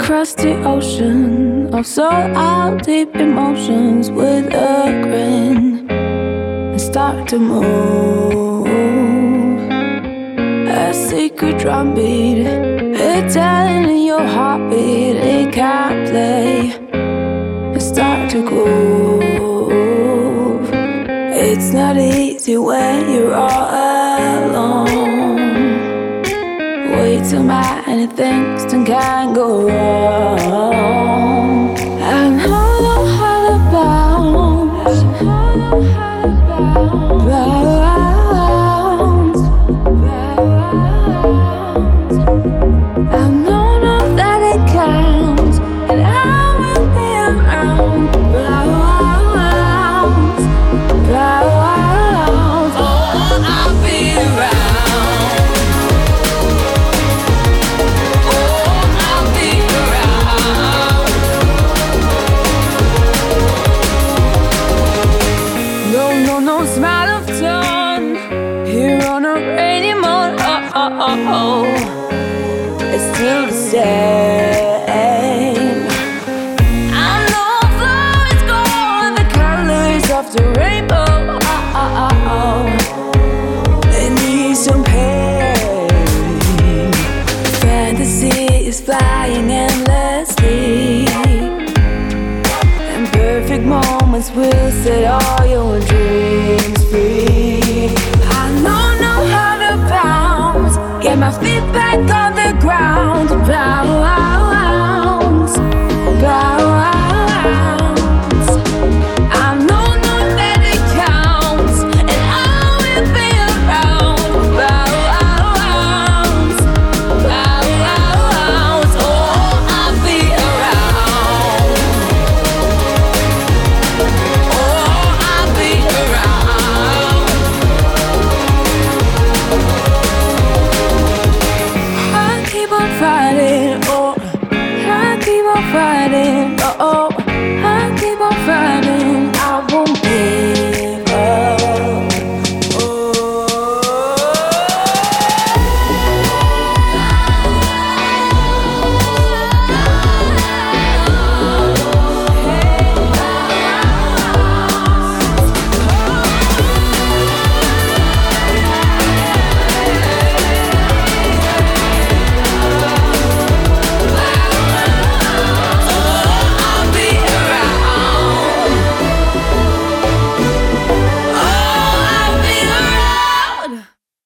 across the ocean of sold out deep emotions with a grin and start to move. A secret drumbeat, it's telling your heartbeat it can't play and start to groove. It's not easy when you're all alone. Way too many things that can go wrong. I know how to bounce, bounce. I know that it counts, and I will be around. Bounce, bounce. Oh, I'll be around. No smile of dawn here on a rainy morning. Oh, it's still the same. I know though it's gone, the colors of the rainbow. They need some pain. Fantasy is flying endlessly, and perfect moments will set all your dreams free. I know how to bounce, get my feet back.